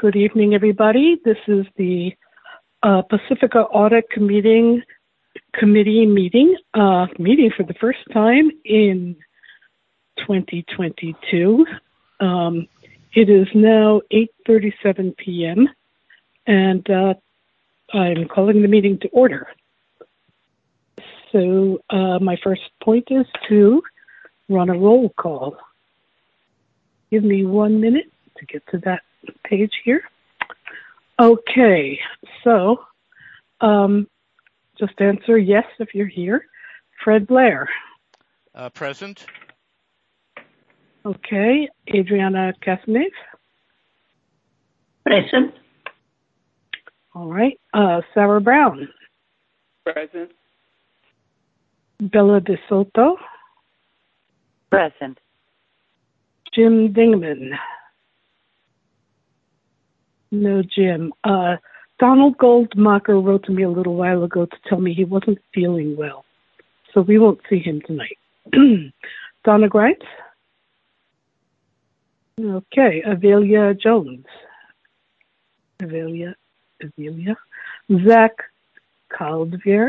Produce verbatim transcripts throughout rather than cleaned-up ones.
Good evening, everybody. This is the uh, Pacifica Audit Committee, committee meeting, uh, meeting for the first time in twenty twenty-two. Um, it is now eight thirty-seven p.m. and uh, I'm calling the meeting to order. So uh, my first point is to run a roll call. Give me one minute to get to that page here. Okay, so um, just answer yes if you're here. Fred Blair. Uh, present. Okay, Adriana Casanave. Present. All right, uh, Sarah Brown. Present. Bella De Soto. Present. Jim Dingman. No Jim. Uh, Donald Goldmacher wrote to me a little while ago to tell me he wasn't feeling well, so we won't see him tonight. Donna Grimes. Okay, Avelia Jones. Avelia, Avelia. Zach Caldvier.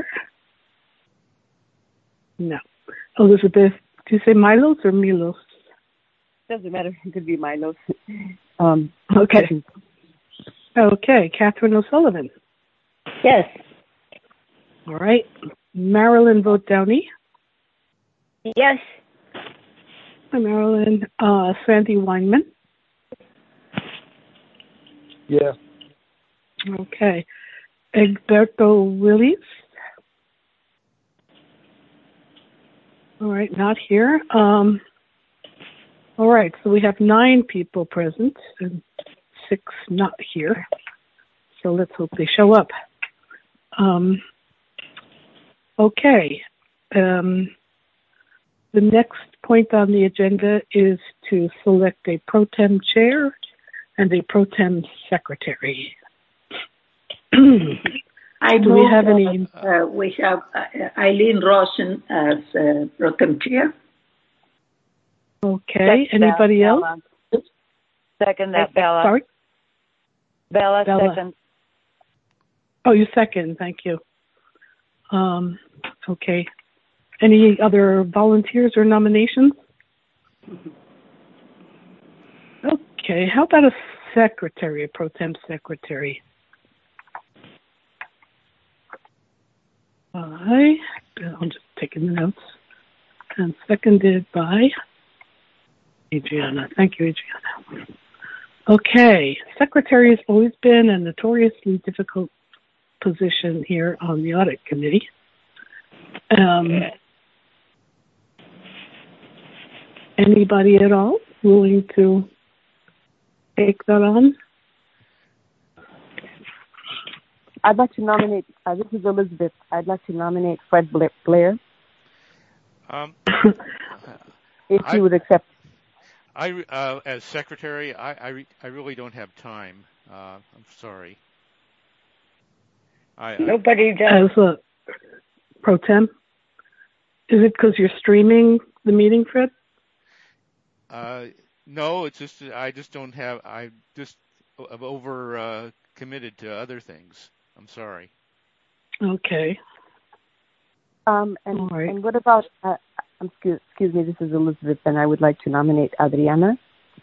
No. Elizabeth, do you say Milos or Milos? Doesn't matter. It could be Milos. Um, okay. Okay, Catherine O'Sullivan. Yes. All right. Marilyn Vogt Downey. Yes. Hi, Marilyn. Uh, Sandy Weinman. Yeah. Okay. Egberto Willis. All right, not here. Um, all right, so we have nine people present and six not here. So let's hope they show up. Um, okay. Um, the next point on the agenda is to select a pro tem chair and a pro tem secretary. I Do we have any? Uh, we have uh, Eileen Rosen as uh, pro tem chair. Okay. Second Anybody that, else? Bella. Second that, Bella. Sorry? Bella, Bella. second. Oh, you second. Thank you. Um, okay. Any other volunteers or nominations? Okay. How about a secretary, a pro tem secretary? By, I'm just taking the notes. And seconded by Adriana. Thank you, Adriana. Okay. Secretary has always been a notoriously difficult position here on the audit committee. Um, anybody at all willing to take that on? I'd like to nominate, uh, this is Elizabeth, I'd like to nominate Fred Blair. Um, if I, you would accept. I, uh, as secretary, I, I, re- I really don't have time. Uh, I'm sorry. I, Nobody does. As a pro tem? Is it because you're streaming the meeting, Fred? Uh, no, it's just I just don't have. I just I'm over uh, committed to other things. I'm sorry. Okay. Um, and, right. and what about? Uh, excuse, excuse me. This is Elizabeth, and I would like to nominate Adriana.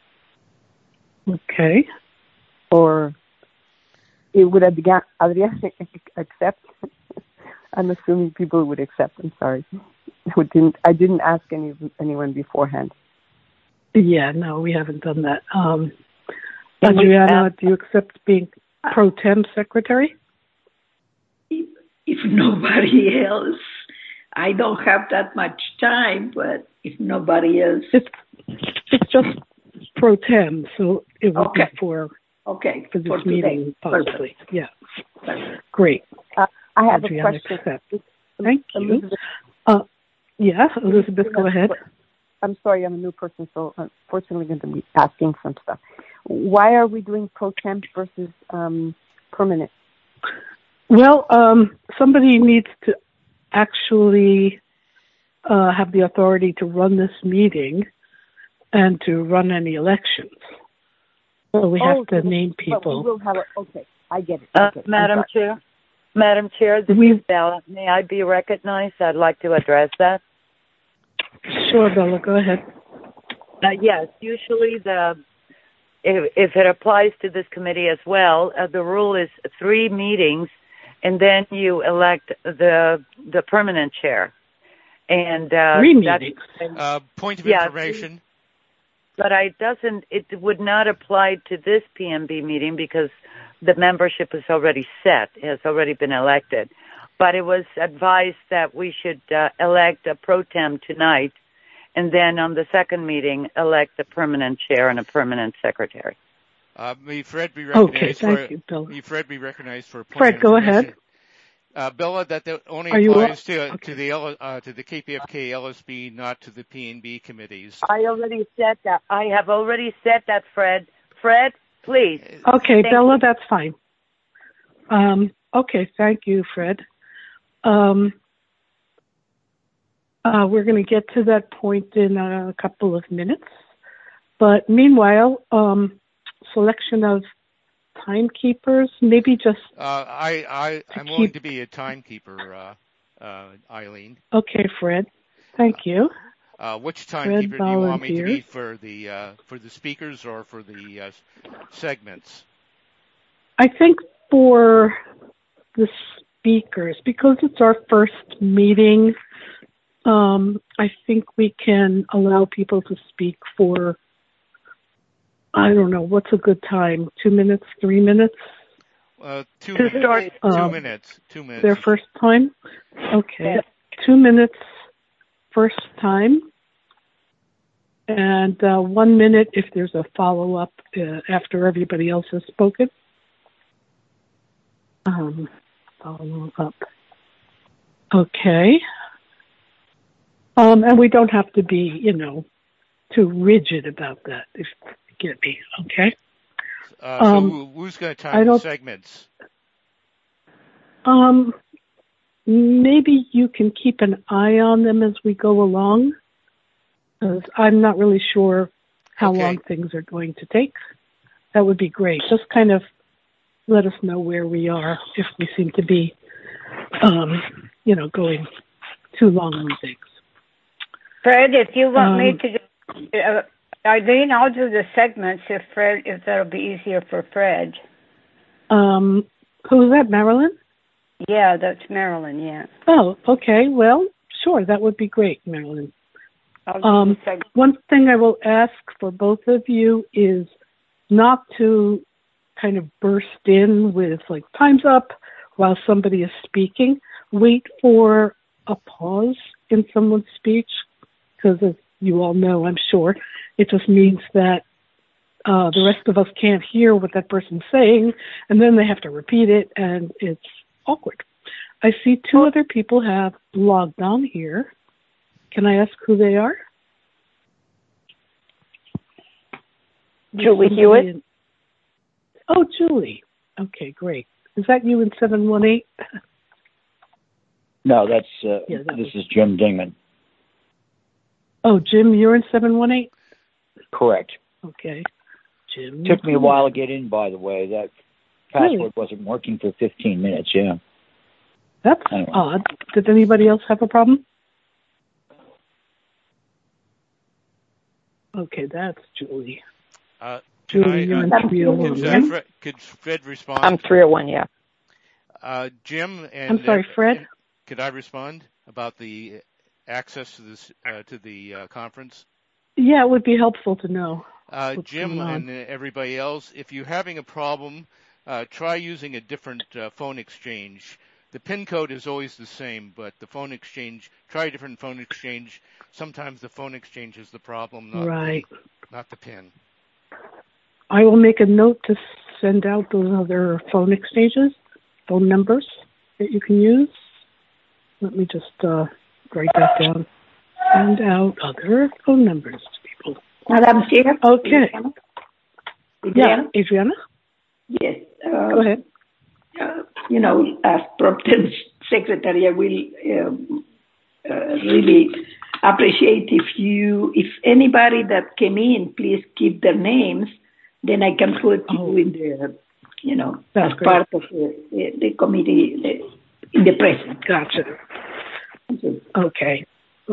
Okay. Or it would Adriana accept? I'm assuming people would accept. I'm sorry. I didn't. I didn't ask any anyone beforehand. Yeah, no, we haven't done that. Um, Adriana, do you accept being pro tem secretary? If, if nobody else, I don't have that much time, but if nobody else. It's, it's just pro tem, so it would okay. be for, okay. for this for meeting, possibly. Perfect. Yeah. Perfect. Great. Uh, I have Adriana a question. Accept. Thank Elizabeth. you. Uh, yeah, Elizabeth, go ahead. I'm sorry, I'm a new person, so unfortunately going to be asking some stuff. Why are we doing pro temp versus um, permanent? Well, um, somebody needs to actually uh, have the authority to run this meeting and to run any elections. Well, we have Oh, to so name but we people. will have a, okay, I get it. Uh, Okay, I'm Madam sorry. Chair, Madam Chair, this We- is Bella. May I be recognized? I'd like to address that. Sure, Bella, go ahead. Uh, yes, usually the if, if it applies to this committee as well, uh, the rule is three meetings, and then you elect the the permanent chair. And uh, Three that's- meetings. Uh, point of Yeah, information. But I doesn't. It would not apply to this P M B meeting because the membership is already set, has already been elected. But it was advised that we should uh, elect a pro tem tonight, and then on the second meeting, elect a permanent chair and a permanent secretary. Uh, may Fred be recognized Okay, for thank you, Bella. may Fred be recognized for a point Fred, of go information. ahead. Uh, Bella, that the only Are you applies up? to Okay. to the L, uh, to the K P F K L S B, not to the P N B committees. I already said that. I have already said that, Fred. Fred, please. Okay, Thank Bella, you. that's fine. Um, okay, thank you, Fred. Um, uh, we're going to get to that point in a couple of minutes. But meanwhile, um, selection of timekeepers, maybe just, Uh, I I I'm keep- willing to be a timekeeper, uh, uh, Eileen. okay, Fred, thank you. Uh, which timekeeper do you want me to be volunteers. for the uh, for the speakers or for the uh, segments? I think for the speakers, because it's our first meeting, um, I think we can allow people to speak for, I don't know, what's a good time? Two minutes, three minutes? Uh, two To minutes. start, two Um, minutes. Two minutes. Their first time? Okay. Two minutes first time. And uh, one minute if there's a follow-up uh, after everybody else has spoken. Um, follow up. Okay. Um, and we don't have to be, you know, too rigid about that, if you get me, okay? Uh, so um, who- who's going to I time the don't- segments? Um, maybe you can keep an eye on them as we go along, because I'm not really sure how Okay. long things are going to take. That would be great. Just kind of let us know where we are if we seem to be, um, you know, going too long on things. Fred, if you want me Um, to, do- uh, Eileen, I'll do the segments if Fred, if that'll be easier for Fred. Um, who's that, Marilyn? Yeah, that's Marilyn. Yeah, Oh, okay. Well, sure. That would be great, Marilyn. I'll do Um, the segments. One thing I will ask for both of you is not to kind of burst in with like time's up while somebody is speaking. Wait for a pause in someone's speech, because as you all know, I'm sure, it just means that uh, the rest of us can't hear what that person's saying, and then they have to repeat it, and it's awkward. I see two other people have logged on here. Can I ask who they are? Julie Somebody Hewitt. in- Oh, Julie. Okay, great. Is that you in seven one eight? No, that's uh, Yeah, that this was- is Jim Dingman. Oh, Jim, you're in seven one eight? Correct. Okay. Jim. Took me a while to get in, by the way. That Really? password wasn't working for fifteen minutes. Yeah. That's Anyway. odd. Did anybody else have a problem? Okay, that's Julie. Uh, can Julie, I, you're uh, in three oh could, one, uh, right? Fred, could Fred respond? I'm three oh one. Yeah. Uh, Jim and I'm sorry, uh, Fred? and could I respond about the access to this uh, to the uh, conference? Yeah, it would be helpful to know. Uh, What's Jim going on? and uh, everybody else, if you're having a problem, uh, try using a different uh, phone exchange. The PIN code is always the same, but the phone exchange, try a different phone exchange. Sometimes the phone exchange is the problem, not, Right. not the PIN. I will make a note to send out those other phone exchanges, phone numbers that you can use. Let me just uh, write that down. Send out other phone numbers to people. Madam Chair? Okay. Adriana? Yeah, Adriana, Yes. Uh, go ahead. uh, you know, as Prompton Secretary, I will um, uh, really appreciate if you, if anybody that came in, please keep their names then I can put Oh. you in the, you know, That's as great. part of the, the, the committee the, in the present. Gotcha. Okay.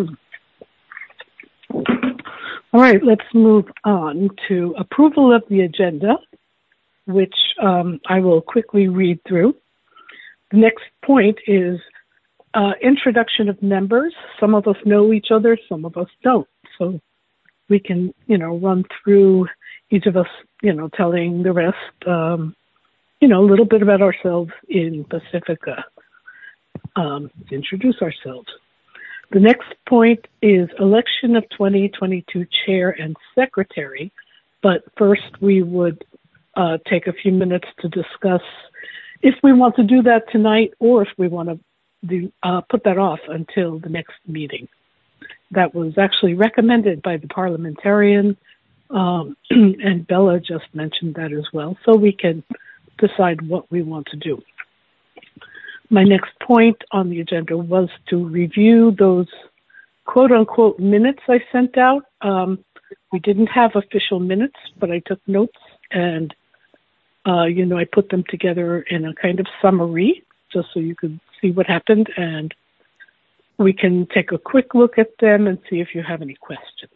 All right, let's move on to approval of the agenda, which um, I will quickly read through. The next point is uh, introduction of members. Some of us know each other, some of us don't. So we can, you know, run through each of us, you know, telling the rest, um, you know, a little bit about ourselves in Pacifica, um, introduce ourselves. The next point is election of twenty twenty-two chair and secretary. But first we would uh, take a few minutes to discuss if we want to do that tonight or if we want to do, uh, put that off until the next meeting. That was actually recommended by the parliamentarian, um, and Bella just mentioned that as well, so we can decide what we want to do. My next point on the agenda was to review those quote-unquote minutes I sent out. Um, we didn't have official minutes, but I took notes and, uh, you know, I put them together in a kind of summary just so you could see what happened, and we can take a quick look at them and see if you have any questions.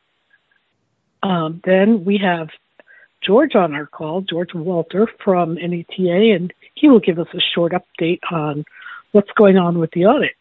Um, then we have George on our call, George Walter from N E T A, and he will give us a short update on what's going on with the audit.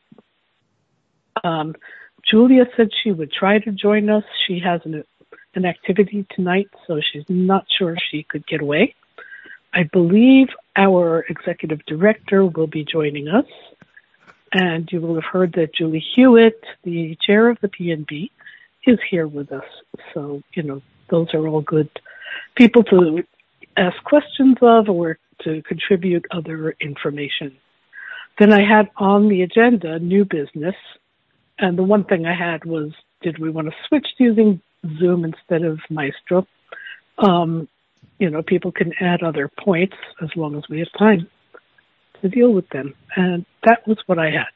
Um, Julia said she would try to join us. She has an, an activity tonight, so she's not sure if she could get away. I believe our executive director will be joining us, and you will have heard that Julie Hewitt, the chair of the P N B, is here with us. So, you know, those are all good people to ask questions of or to contribute other information. Then I had on the agenda new business, and the one thing I had was, did we want to switch to using Zoom instead of Maestro? Um, you know, people can add other points as long as we have time to deal with them. And that was what I had.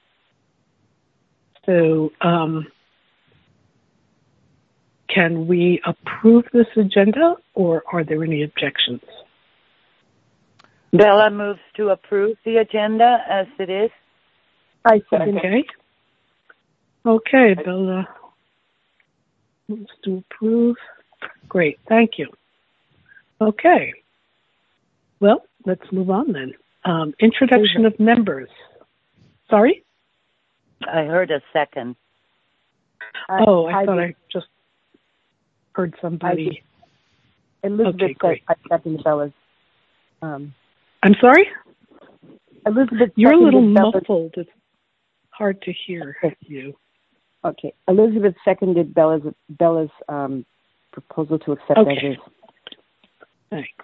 So, um, can we approve this agenda, or are there any objections? Bella moves to approve the agenda as it is. I second. Okay. Okay, Bella moves to approve. Great, thank you. Okay. Well, let's move on then. Um, introduction of members. Sorry? I heard a second. I, oh, I, I thought did. I just heard somebody. Elizabeth Okay, great. said I second Bella's. Um, I'm sorry? Elizabeth You're a little seconded Bella's- muffled. It's hard to hear Okay. you. Okay. Elizabeth seconded Bella's Bella's um, proposal to accept Okay. as is. Thanks.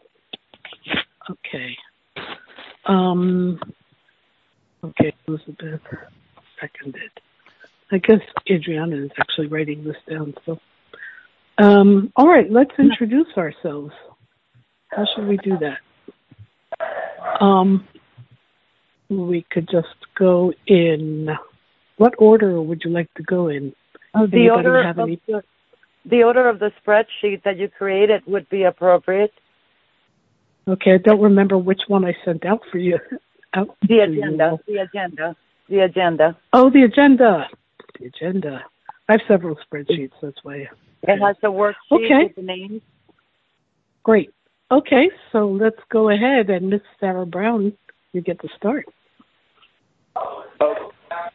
Okay. Um, okay, Elizabeth seconded. I guess Adriana is actually writing this down. So, um, all right, let's introduce ourselves. How should we do that? Um, we could just go in. What order would you like to go in? Uh, the Anybody order have of any? the, the order of the spreadsheet that you created would be appropriate. Okay, I don't remember which one I sent out for you. Out The for agenda, you. the agenda, the agenda. Oh, the agenda. The agenda. I have several spreadsheets, that's why. It has a worksheet Okay. with the names. Great. Okay, so let's go ahead, and Miss Sarah Brown, you get to start. Oh.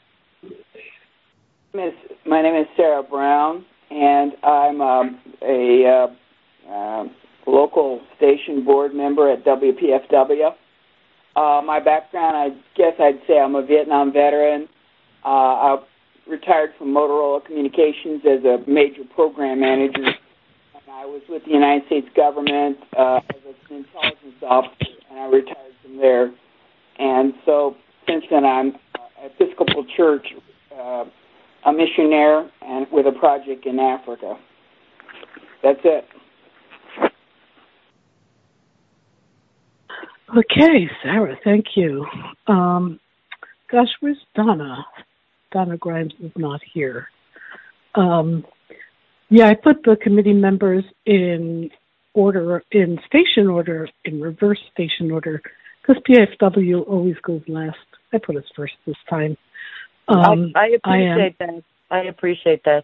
Miss, my name is Sarah Brown, and I'm um, a uh, uh, local station board member at W P F W. Uh, my background, I guess I'd say I'm a Vietnam veteran. Uh, I retired from Motorola Communications as a major program manager. And I was with the United States government uh, as an intelligence officer, and I retired from there. And so since then, I'm uh, Episcopal Church, uh, a missionaire, and with a project in Africa. That's it. Okay, Sarah, thank you. Um, gosh, where's Donna? Donna Grimes is not here. Um, Yeah, I put the committee members in order, in station order, in reverse station order, because P F W always goes last. I put us first this time. Um, I, I appreciate I that. I appreciate that.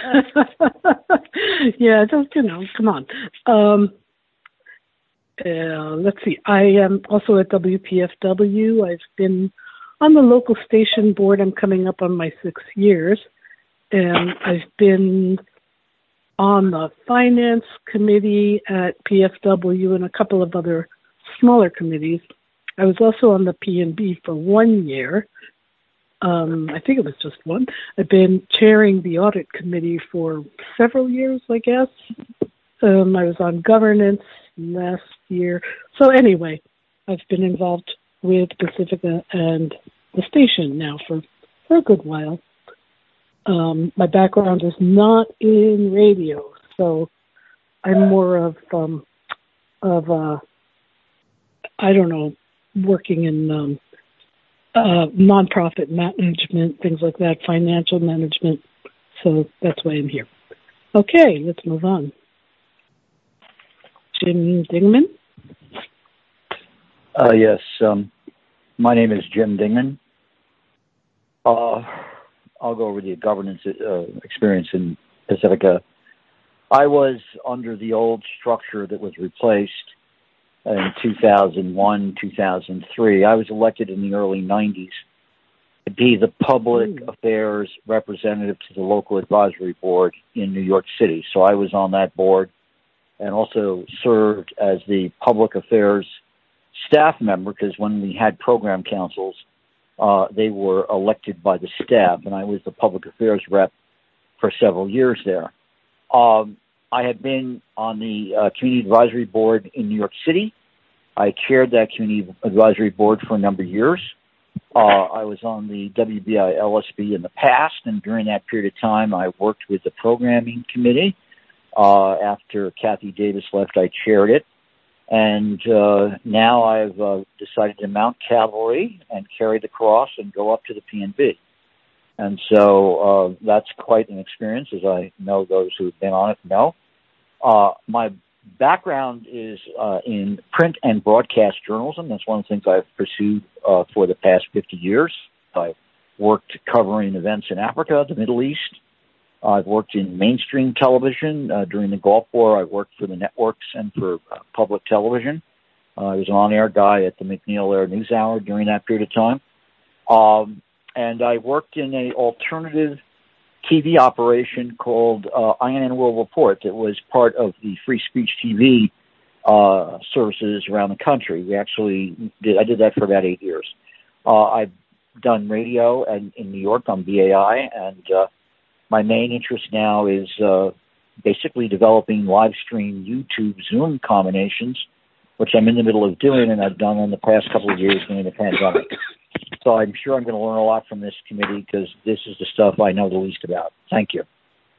Yeah, just, you know, come on. Um, uh, let's see. I am also at W P F W. I've been on the local station board. I'm coming up on my six years. And I've been on the finance committee at P F W and a couple of other smaller committees. I was also on the P N B for one year. Um, I think it was just one. I've been chairing the audit committee for several years, I guess. Um, I was on governance last year. So anyway, I've been involved with Pacifica and the station now for, for a good while. Um, my background is not in radio, so I'm more of, um, of uh, I don't know, working in um, uh, nonprofit management, things like that, financial management. So that's why I'm here. Okay, let's move on. Jim Dingman? Uh, yes, um, my name is Jim Dingman. Uh, I'll go over the governance uh, experience in Pacifica. I was under the old structure that was replaced in two thousand one, two thousand three. I was elected in the early nineties to be the public mm. affairs representative to the local advisory board in New York City. So I was on that board and also served as the public affairs staff member, because when we had program councils, uh, they were elected by the staff, and I was the public affairs rep for several years there. Um, I had been on the uh, community advisory board in New York City. I chaired that community advisory board for a number of years. Uh, I was on the W B I L S B in the past, and during that period of time, I worked with the programming committee. Uh, after Kathy Davis left, I chaired it. And uh, now I've uh, decided to mount cavalry and carry the cross and go up to the P N B. And so uh, that's quite an experience, as I know those who've been on it know. Uh, my background is uh, in print and broadcast journalism. That's one of the things I've pursued uh, for the past fifty years. I've worked covering events in Africa, the Middle East. I've worked in mainstream television. Uh, during the Gulf War, I worked for the networks and for uh, public television. Uh, I was an on-air guy at the McNeil Air News Hour during that period of time. Um, and I worked in an alternative T V operation called uh, I N N World Report that was part of the Free Speech T V uh, services around the country. We actually did, I did that for about eight years. Uh, I've done radio and, in New York on B A I, and uh, my main interest now is uh, basically developing live stream YouTube Zoom combinations, which I'm in the middle of doing, and I've done in the past couple of years during the pandemic. So I'm sure I'm going to learn a lot from this committee, because this is the stuff I know the least about. Thank you.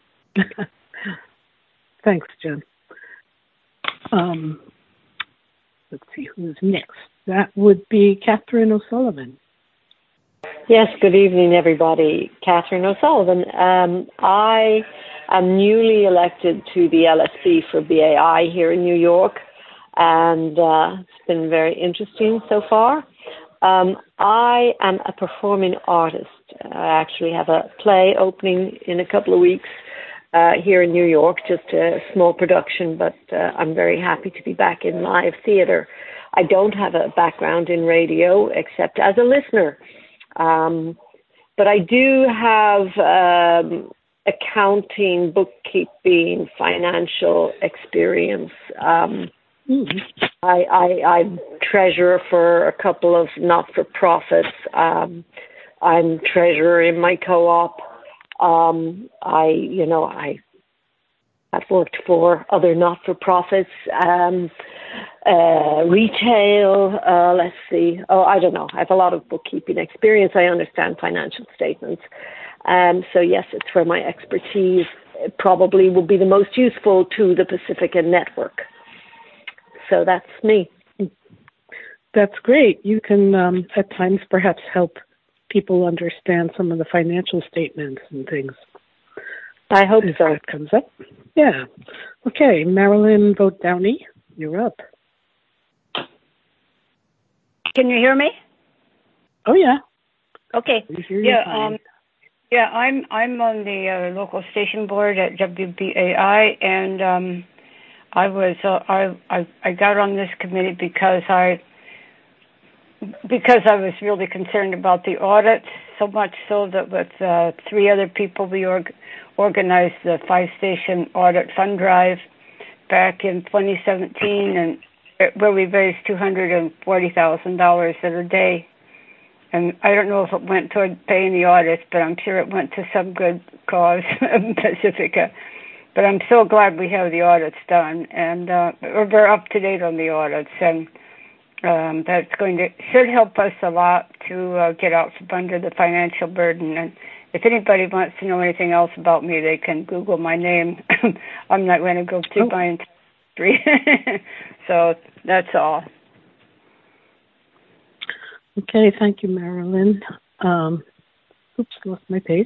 Thanks, Jim. Um, let's see who's next. That would be Catherine O'Sullivan. Yes, good evening, everybody. Catherine O'Sullivan. Um, I am newly elected to the L S B for B A I here in New York, and uh, it's been very interesting so far. Um, I am a performing artist. I actually have a play opening in a couple of weeks uh, here in New York, just a small production, but uh, I'm very happy to be back in live theater. I don't have a background in radio except as a listener. Um, but I do have um, accounting, bookkeeping, financial experience. Um, mm-hmm. I, I, I'm treasurer for a couple of not-for-profits. Um, I'm treasurer in my co-op. Um, I, you know, I, I've worked for other not-for-profits. Um, Uh, retail, uh, let's see. Oh, I don't know. I have a lot of bookkeeping experience. I understand financial statements. Um, so yes, it's where my expertise probably will be the most useful to the Pacifica network. So that's me. That's great. You can, um, at times, perhaps help people understand some of the financial statements and things. I hope if so. that comes up. Yeah. Okay, Marilyn Vogt Downey, you're up. Can you hear me? Oh yeah. Okay. We hear you Yeah. fine. Um. Yeah. I'm I'm on the uh, local station board at W B A I, and um, I was uh, I I I got on this committee because I because I was really concerned about the audit. So much so that with uh, three other people we org- organized the five station audit fund drive back in twenty seventeen, and where we raised two hundred forty thousand dollars at a day. And I don't know if it went toward paying the audits, but I'm sure it went to some good cause in Pacifica. But I'm so glad we have the audits done, and uh, we're up to date on the audits, and um, that's going to should help us a lot to uh, get out from under the financial burden. And if anybody wants to know anything else about me, they can Google my name. I'm not going to go through oh. my entire history. So that's all. Okay, thank you, Marilyn. Um, oops, lost my page.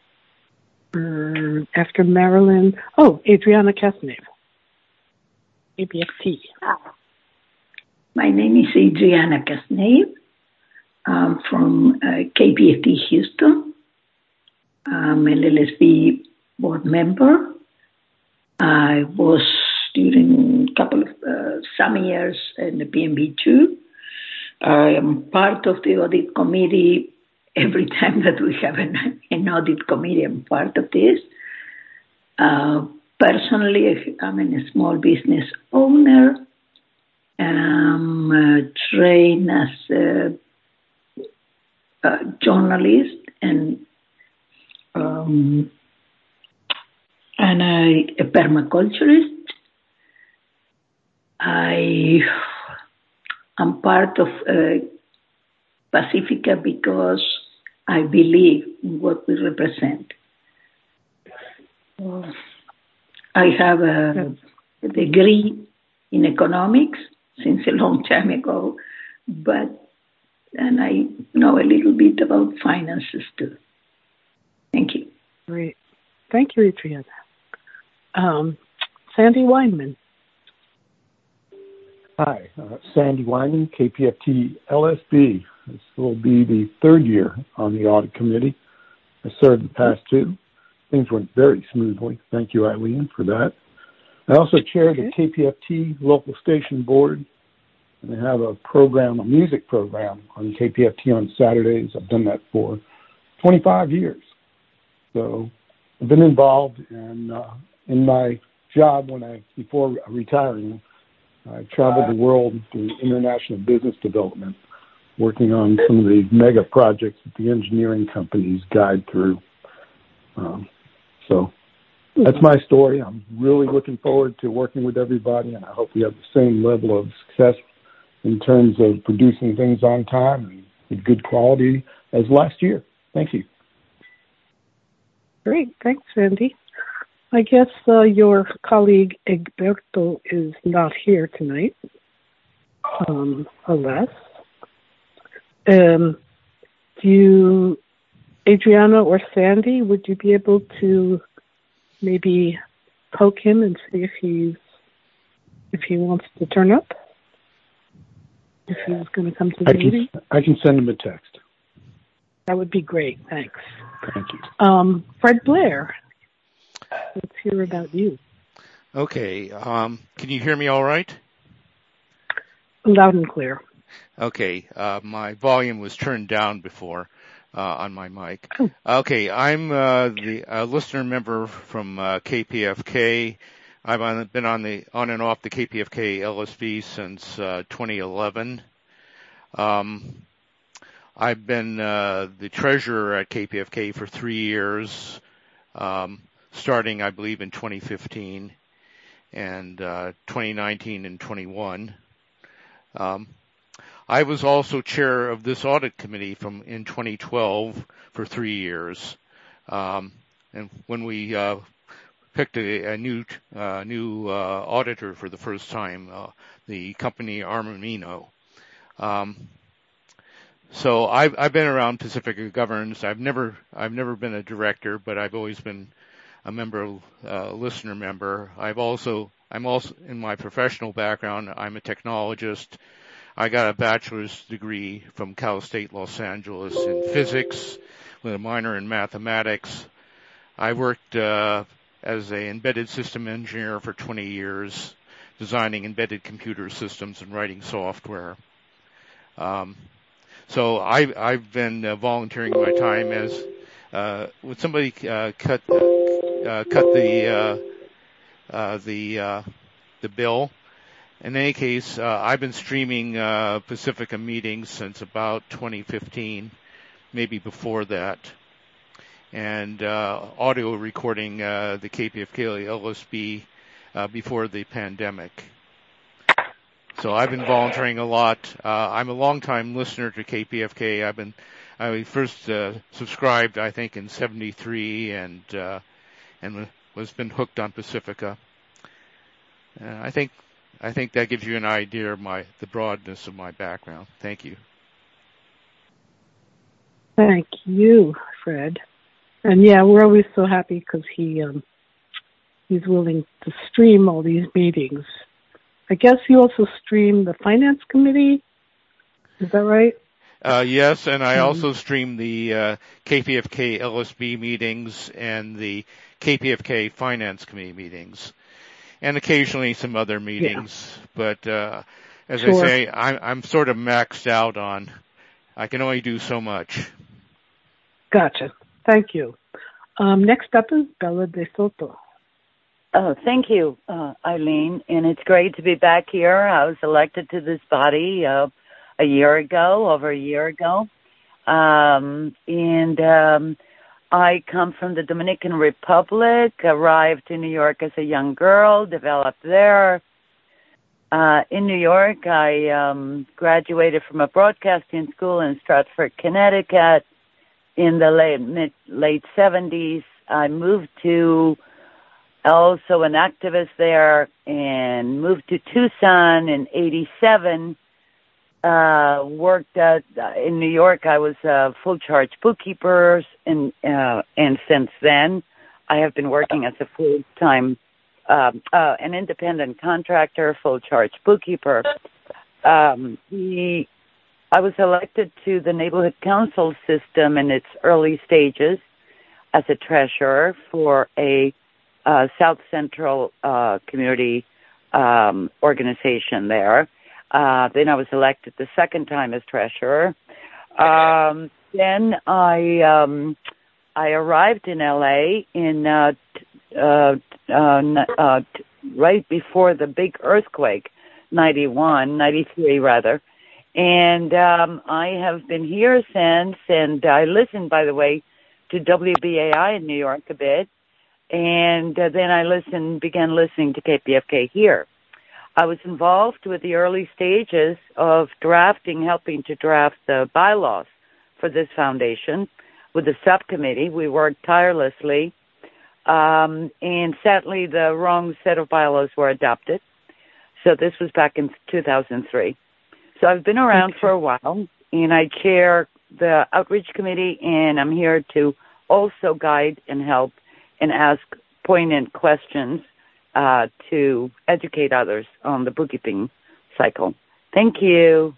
Uh, after Marilyn, oh, Adriana Casneve, K P F T. My name is Adriana Casneve. I'm from uh, K P F T Houston. I'm an L S B board member. I was during a couple of uh, some years in the P M B too. I am part of the audit committee. Every time that we have an, an audit committee, I'm part of this. Uh, personally, I'm a small business owner. I'm uh, trained as a, a journalist and um, and I, a permaculturist. I am part of uh, Pacifica because I believe in what we represent. Uh, I have a, a degree in economics since a long time ago, but and I know a little bit about finances too. Thank you. Great. Thank you, Adriana. Um, Sandy Weinman. Hi, uh, Sandy Wyman, K P F T L S B. This will be the third year on the audit committee. I served the past two. Things went very smoothly. Thank you, Eileen, for that. I also chair the K P F T local station board, and I have a program, a music program on K P F T on Saturdays. I've done that for twenty-five years. So I've been involved, and uh, in my job when I before retiring, I traveled the world doing international business development, working on some of the mega projects that the engineering companies guide through. Um, so that's my story. I'm really looking forward to working with everybody, and I hope we have the same level of success in terms of producing things on time and with good quality as last year. Thank you. Great. Thanks, Sandy. I guess uh, your colleague Egberto is not here tonight, um, alas. Um, do you, Adriana or Sandy, would you be able to maybe poke him and see if he's if he wants to turn up? If he's going to come to the I can, meeting? I can send him a text. That would be great. Thanks. Thank you. Um, Fred Blair. Let's hear about you. Okay. Um, can you hear me all right? Loud and clear. Okay. Uh, my volume was turned down before uh, on my mic. Oh. Okay. I'm uh, the uh, listener member from uh, K P F K. I've on, been on the on and off the K P F K L S B since uh, twenty eleven. Um, I've been uh, the treasurer at K P F K for three years. Um, starting, I believe, in twenty fifteen and uh, twenty nineteen and twenty-one. Um, I was also chair of this audit committee from in twenty twelve for three years. Um, and when we uh, picked a, a new uh, new uh, auditor for the first time, uh, the company Armamino. Um, so I've, I've been around Pacifica Governance. I've never I've never been a director, but I've always been a member, uh, listener member. I've also, I'm also, in my professional background, I'm a technologist. I got a bachelor's degree from Cal State Los Angeles in physics with a minor in mathematics. I worked uh, as an embedded system engineer for twenty years, designing embedded computer systems and writing software. Um, so I, I've been uh, volunteering my time as uh, would somebody uh, cut uh, cut the uh, uh, the uh, the bill. In any case, uh, I've been streaming uh, Pacifica meetings since about twenty fifteen, maybe before that, and uh, audio recording uh, the K P F K L S B uh, before the pandemic. So I've been volunteering a lot. Uh, I'm a longtime listener to K P F K. I've been I first uh, subscribed, I think, in seventy-three, and uh, and was been hooked on Pacifica. Uh, I think. I think that gives you an idea of my the broadness of my background. Thank you. Thank you, Fred. And yeah, we're always so happy because he um, he's willing to stream all these meetings. I guess you also stream the Finance Committee. Is that right? Uh, yes, and I also stream the uh, K P F K L S B meetings and the K P F K Finance Committee meetings. And occasionally some other meetings, yeah. but uh, as sure. I say, I'm, I'm sort of maxed out on. I can only do so much. Gotcha. Thank you. Um, next up is Bella De Soto. Oh, thank you, uh, Eileen, and it's great to be back here. I was elected to this body uh, a year ago, over a year ago, um, and. Um, I come from the Dominican Republic, arrived in New York as a young girl, developed there. Uh, in New York, I um, graduated from a broadcasting school in Stratford, Connecticut in the late, mid, late seventies. I moved to, also an activist there, and moved to Tucson in eighty-seven. Uh, worked at, uh, in New York. I was a full charge bookkeeper, and uh, and since then, I have been working as a full time, uh, uh, an independent contractor, full charge bookkeeper. Um, the, I was elected to the neighborhood council system in its early stages as a treasurer for a uh, South Central uh, community um, organization there. Uh, then I was elected the second time as treasurer. Um, then I um, I arrived in L A in uh, uh, uh, uh, right before the big earthquake, ninety-one, ninety-three rather, and um, I have been here since. And I listened, by the way, to W B A I in New York a bit, and uh, then I listened, began listening to K P F K here. I was involved with the early stages of drafting, helping to draft the bylaws for this foundation with the subcommittee. We worked tirelessly, um, and sadly the wrong set of bylaws were adopted. So this was back in two thousand three. So I've been around okay. for a while, and I chair the outreach committee, and I'm here to also guide and help and ask poignant questions Uh, to educate others on the bookkeeping cycle. Thank you.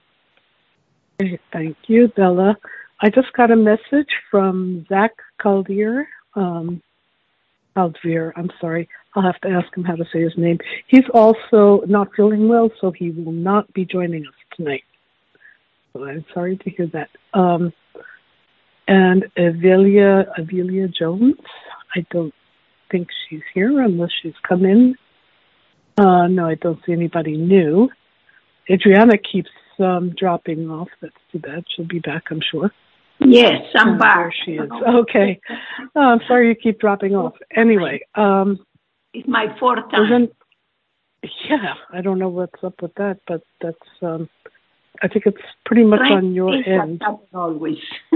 Thank you, Bella. I just got a message from Zach Caldier. Um, Caldier, I'm sorry. I'll have to ask him how to say his name. He's also not feeling well, so he will not be joining us tonight. So I'm sorry to hear that. Um, and Avelia, Avelia Jones, I don't think she's here unless she's come in. Uh, no, I don't see anybody new. Adriana keeps um, dropping off. That's too bad. She'll be back, I'm sure. Yes, I'm uh, back. There she is. Okay. Oh, I'm sorry you keep dropping off. Anyway. Um, it's my fourth time. Then, yeah, I don't know what's up with that, but that's, um, I think it's pretty much right. on your end. Always.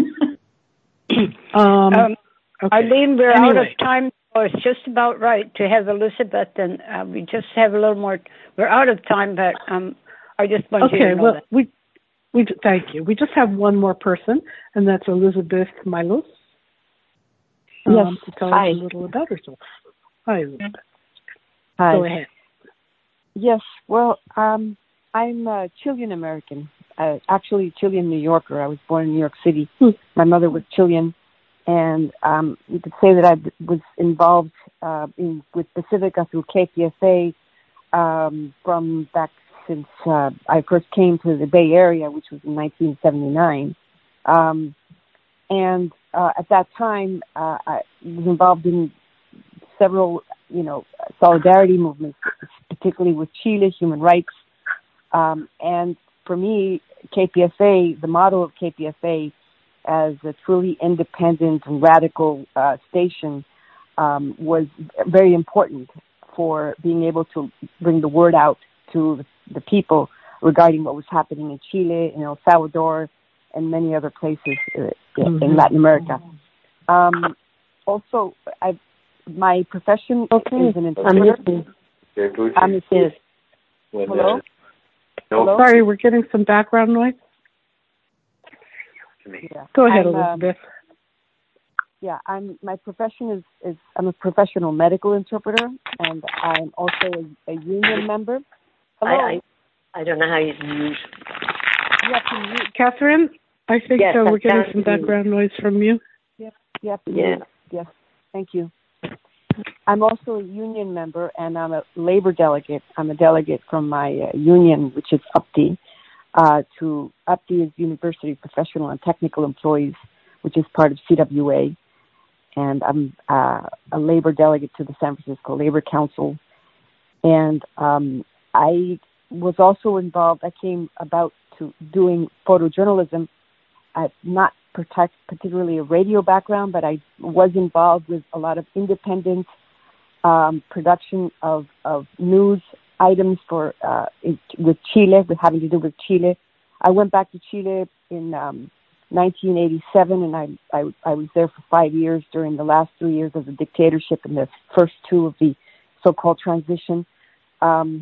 um, um, okay. Eileen, we're anyway. out of time. Oh, it's just about right to have Elizabeth, and uh, we just have a little more. We're out of time, but um, I just want okay, you to know well, that. we, we, thank you. We just have one more person, and that's Elizabeth Milos. um, yes. to tell Hi. us a little about herself. Hi, Elizabeth. Hi. Go ahead. Yes, well, um, I'm uh, Chilean American, uh, actually Chilean New Yorker. I was born in New York City. Hmm. My mother was Chilean, and um, you could say that I was involved uh, in, with Pacifica through K P F A um, from back since uh, I first came to the Bay Area, which was in nineteen seventy-nine. Um, and uh, at that time, uh, I was involved in several, you know, solidarity movements, particularly with Chile, human rights. Um, and for me, K P F A, the model of K P F A as a truly independent and radical uh, station um, was very important for being able to bring the word out to the people regarding what was happening in Chile, in El Salvador, and many other places uh, mm-hmm. in Latin America. Um, also, I've, my profession okay. is an interpreter. I'm a yes. Hello? Hello? Sorry, we're getting some background noise. Yeah. Go ahead, I'm, Elizabeth. Um, yeah, I'm. My profession is, is I'm a professional medical interpreter, and I'm also a, a union member. Hello. I, I I don't know how you. You have to mute. Catherine, I think yes, so. We're getting some background noise from you. Yep. Yep. Yeah. Yes. Thank you. I'm also a union member, and I'm a labor delegate. I'm a delegate from my uh, union, which is U P T I, uh, to U P T I is University of Professional and Technical Employees, which is part of C W A. And I'm uh, a labor delegate to the San Francisco Labor Council. And um, I was also involved, I came about to doing photojournalism. I've not protect, particularly a radio background, but I was involved with a lot of independent um, production of, of news items for uh, in, with Chile, with having to do with Chile. I went back to Chile in um, nineteen eighty-seven, and I, I I was there for five years during the last three years of the dictatorship and the first two of the so-called transition. Um,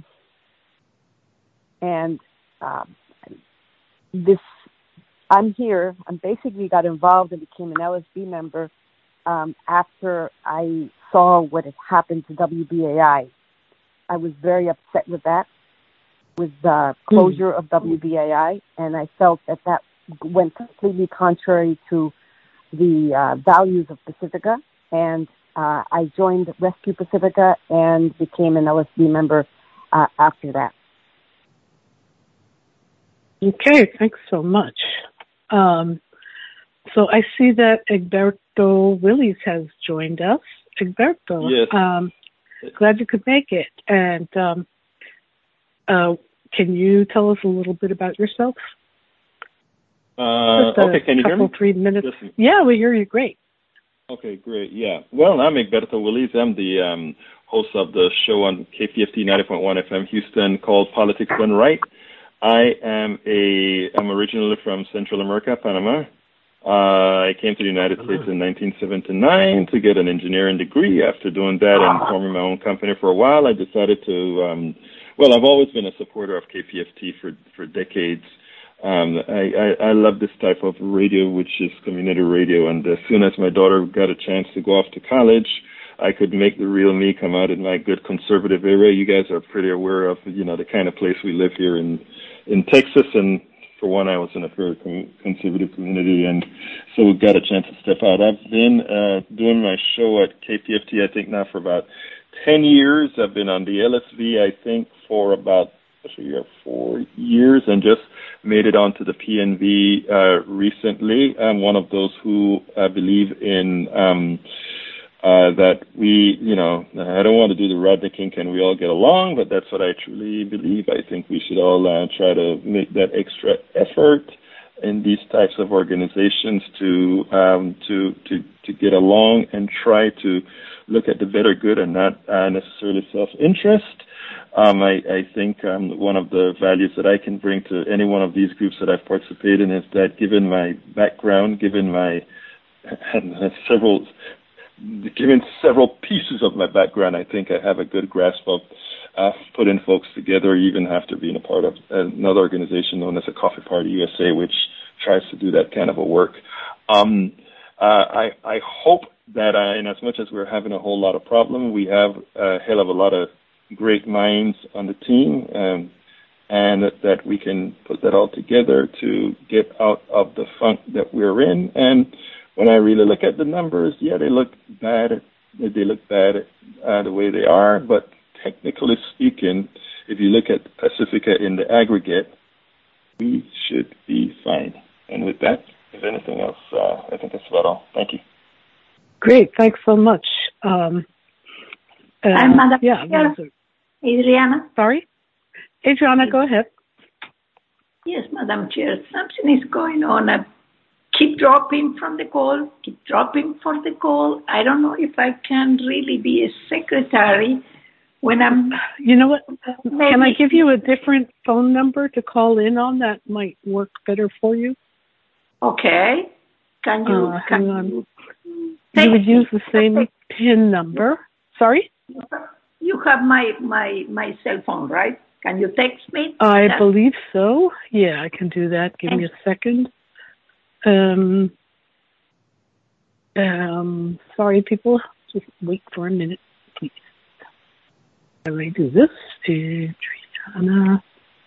and um, this, I'm here. I basically got involved and became an L S B member um, after I saw what had happened to W B A I. I was very upset with that, with the closure mm. of W B A I, and I felt that that went completely contrary to the uh, values of Pacifica, and uh, I joined Rescue Pacifica and became an L S B member uh, after that. Okay, thanks so much. Um, so I see that Egberto Willies has joined us. Egberto, yes. um, glad you could make it. And um, uh, can you tell us a little bit about yourself? Uh, okay, can you hear me? Couple, three minutes. Yes. Yeah, we hear you great. Okay, great. Yeah. Well, I'm Egberto Willies. I'm the um, host of the show on K P F T ninety point one F M Houston called Politics Done Right. I am a, I'm originally from Central America, Panama. Uh, I came to the United States in nineteen seventy-nine to get an engineering degree. After doing that and forming my own company for a while, I decided to, um, well, I've always been a supporter of K P F T for, for decades. Um, I, I, I love this type of radio, which is community radio. And as soon as my daughter got a chance to go off to college, I could make the real me come out in my good conservative area. You guys are pretty aware of, you know, the kind of place we live here in, in Texas. And for one, I was in a very conservative community. And so we got a chance to step out. I've been uh, doing my show at K P F T, I think now for about ten years. I've been on the L S V, I think, for about three or four years and just made it onto the P N V uh, recently. I'm one of those who uh, believe in um, uh, that we, you know, I don't want to do the Rodney King, can we all get along, but that's what I truly believe. I think we should all uh, try to make that extra effort in these types of organizations to um, to to to get along and try to look at the better good and not uh, necessarily self-interest. Um, I, I think um, one of the values that I can bring to any one of these groups that I've participated in is that given my background, given my several, given several pieces of my background, I think I have a good grasp of uh, putting folks together, even after being a part of another organization known as a Coffee Party U S A, which tries to do that kind of a work. Um, Uh, I, I hope that uh, in as much as we're having a whole lot of problems, we have a hell of a lot of great minds on the team, um, and that, that we can put that all together to get out of the funk that we're in. And when I really look at the numbers, yeah, they look bad. They look bad uh, the way they are, but technically speaking, if you look at Pacifica in the aggregate, we should be fine. And with that, if anything else, uh, I think that's about all. Thank you. Great. Thanks so much. Um, uh, I'm Madam yeah, Chair. Adriana. Sorry? Adriana, go ahead. Yes, Madam Chair. Something is going on. I keep dropping from the call, keep dropping for the call. I don't know if I can really be a secretary when I'm... You know what? Maybe. Can I give you a different phone number to call in on that might work better for you? Okay. Can you... Uh, can hang on. You, you would use the same PIN number. Sorry? You have my, my, my cell phone, right? Can you text me? I that? believe so. Yeah, I can do that. Give me a second. Um, um, sorry, people. Just wait for a minute, please. I may do this. Adriana.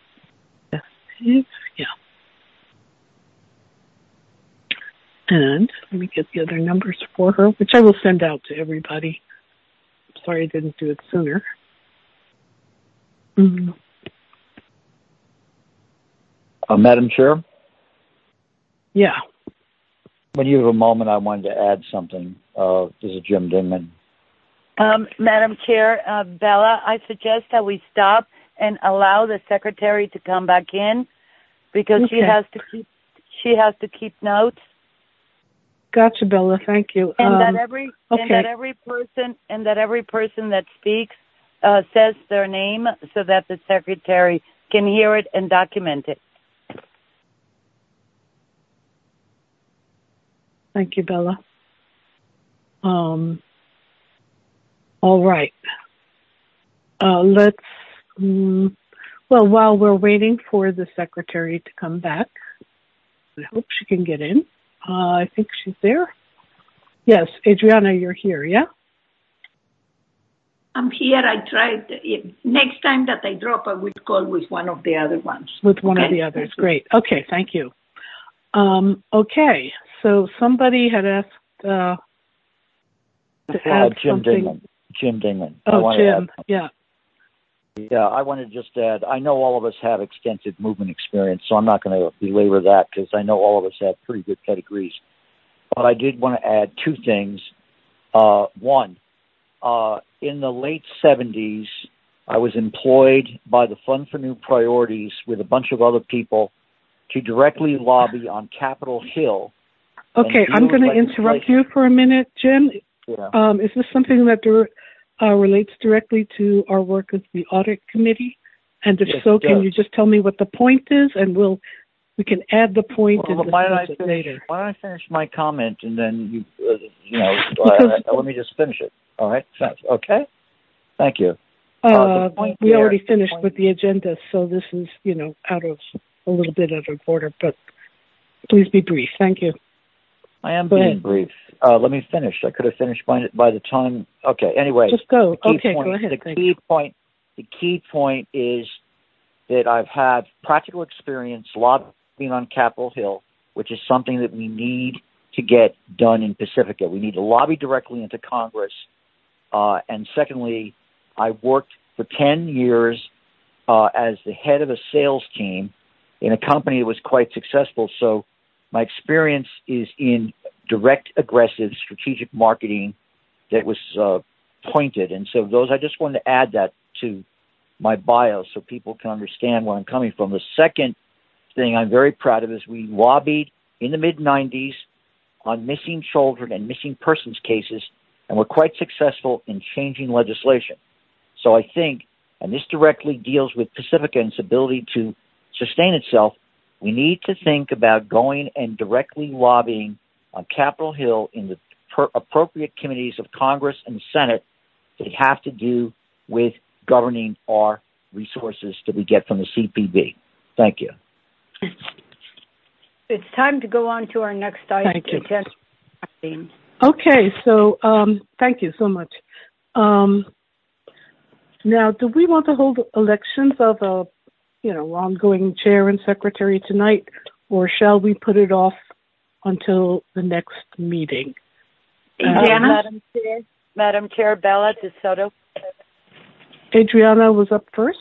Yeah. And let me get the other numbers for her, which I will send out to everybody. Sorry I didn't do it sooner. Mm-hmm. Uh, Madam Chair? Yeah. When you have a moment, I wanted to add something. Uh, this is Jim Dingman. Um, Madam Chair, uh, Bella, I suggest that we stop and allow the secretary to come back in because okay. she has to keep she has to keep notes. Gotcha, Bella. Thank you. And um, that every okay. and that every person and that every person that speaks uh, says their name so that the secretary can hear it and document it. Thank you, Bella. Um, all right. Uh, let's, um, well, while we're waiting for the secretary to come back, I hope she can get in. Uh, I think she's there. Yes, Adriana, you're here, yeah? I'm here. I tried. Next time that I drop, I will call with one of the other ones. With one okay? of the others. Great. Okay, thank you. Um, okay, so somebody had asked uh, to uh, add Jim something. Dingman. Jim Dingman. Oh, Jim, yeah. Yeah, I want to just add, I know all of us have extensive movement experience, so I'm not going to belabor that because I know all of us have pretty good pedigrees. But I did want to add two things. Uh, one, uh, in the late seventies, I was employed by the Fund for New Priorities with a bunch of other people to directly lobby on Capitol Hill. Okay, I'm going to interrupt you for a minute, Jim. Yeah. Um, is this something that uh, relates directly to our work as the audit committee? And if yes, so, can you just tell me what the point is, and we'll we can add the point well, and why don't I discuss it finish, later. Why don't I finish my comment and then you, uh, you know, uh, let me just finish it. All right, thanks. Okay, thank you. Uh, uh, we there, already finished point, with the agenda, so this is, you know, out of a little bit out of order. But please be brief. Thank you. I am go being ahead. brief. Uh, let me finish. I could have finished by, by the time. Okay. Anyway, just go. Okay, point, go ahead. The Thank key you. point. The key point is that I've had practical experience lobbying on Capitol Hill, which is something that we need to get done in Pacifica. We need to lobby directly into Congress. Uh, and secondly, I worked for ten years uh, as the head of a sales team in a company that was quite successful. So my experience is in direct, aggressive, strategic marketing that was uh, pointed. And so those, I just wanted to add that to my bio so people can understand where I'm coming from. The second thing I'm very proud of is we lobbied in the mid nineties on missing children and missing persons cases, and we're quite successful in changing legislation. So I think, and this directly deals with Pacifica and its ability to sustain itself, we need to think about going and directly lobbying on Capitol Hill in the per- appropriate committees of Congress and the Senate that have to do with governing our resources that we get from the C P B. Thank you. It's time to go on to our next item. Thank you. Dean. Okay, so um, thank you so much. Um, now, do we want to hold elections of a, you know, ongoing chair and secretary tonight, or shall we put it off until the next meeting? Uh, Madam Chair, Madam Chair, Bella DeSoto. Adriana was up first.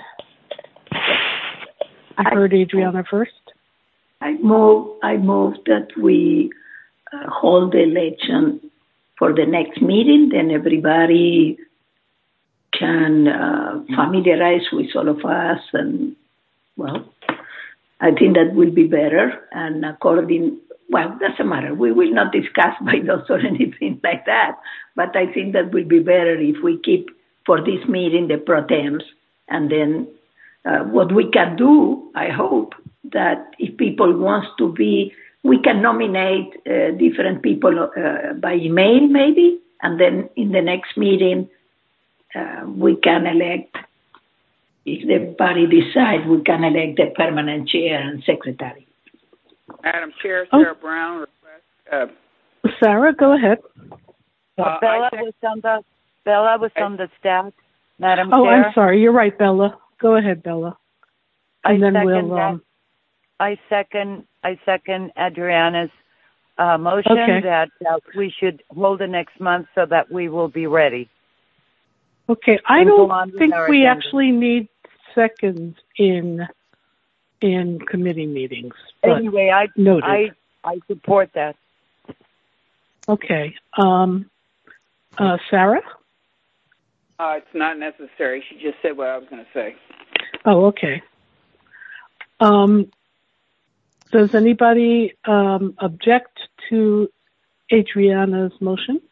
I heard Adriana first. I move. I move that we uh, hold the election for the next meeting. Then everybody can uh, familiarize with all of us, and well, I think that will be better. And according, well, doesn't matter. We will not discuss bylaws or anything like that. But I think that will be better if we keep for this meeting the pro tems, and then uh, what we can do, I hope, that if people want to be, we can nominate uh, different people uh, by email maybe, and then in the next meeting uh, we can elect, if the party decides, we can elect the permanent chair and secretary. Madam Chair, Sarah oh. Brown. Uh, Sarah, go ahead. Uh, Bella was on the Bella was on the staff. Madam oh, Chair. I'm sorry. You're right, Bella. Go ahead, Bella. And I then second we'll. that. Um, I second. I second Adriana's uh, motion okay. that uh, we should hold it next month so that we will be ready. Okay, I don't think we agenda. actually need seconds in in committee meetings. Anyway, I noted. I I support that. Okay, um, uh, Sarah. Uh, it's not necessary. She just said what I was going to say. Oh, okay. Um, does anybody um, object to Adriana's motion?